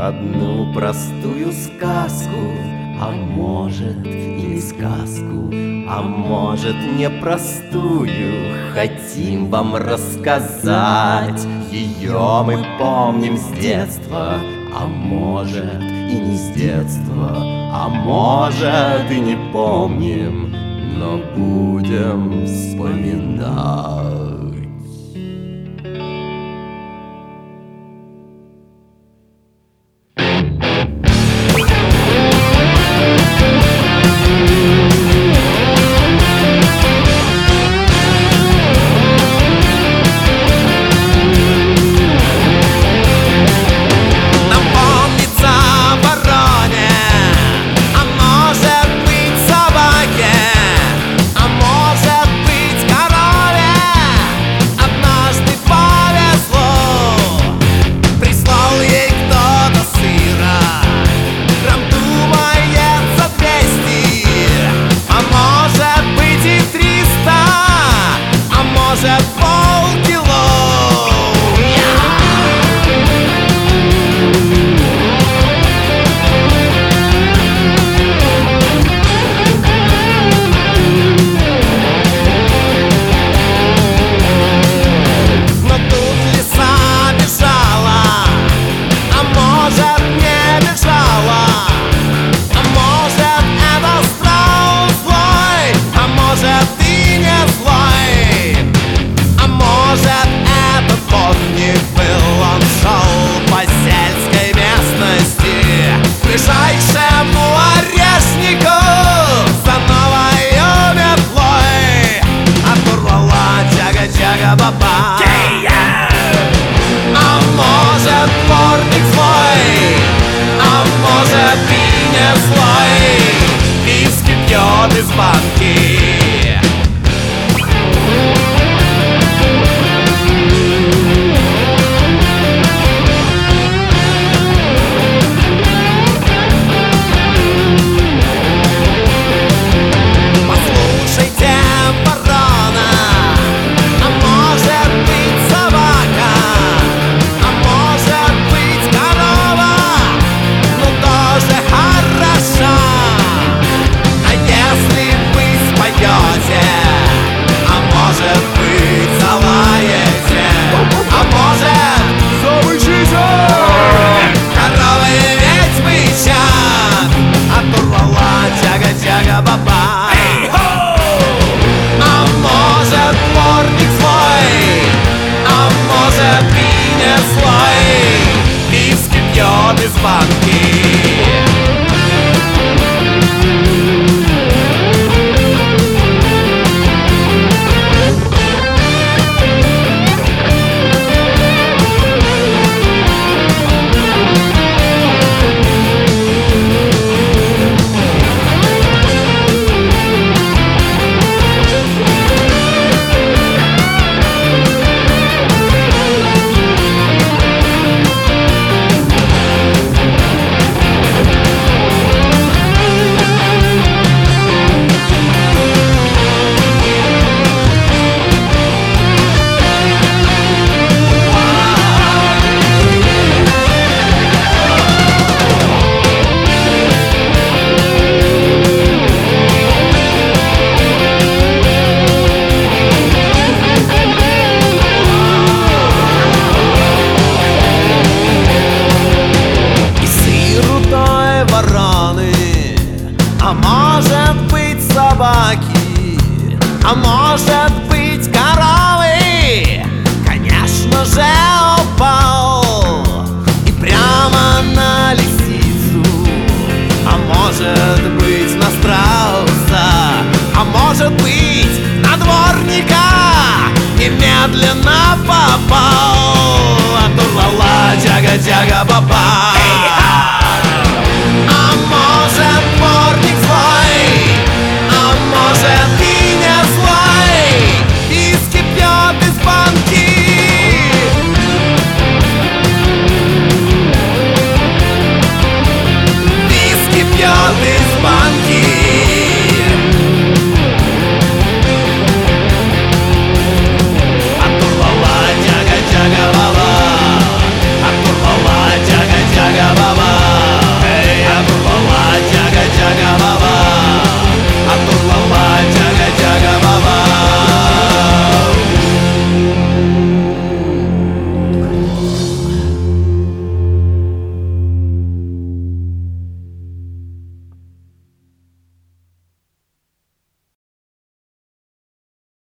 одну простую сказку, а может и не сказку, а может непростую, хотим вам рассказать. Ее мы помним с детства, а может и не с детства, а может и не помним, но будем вспоминать. А может дворник злой, а может и не злой, виски пьет из банки. Из банки. А может быть собаки, а может быть коровы. Конечно же упал и прямо на лисицу. А может быть на страуса, а может быть на дворника. Немедленно попал. Атурлала, тяга-тяга-баба.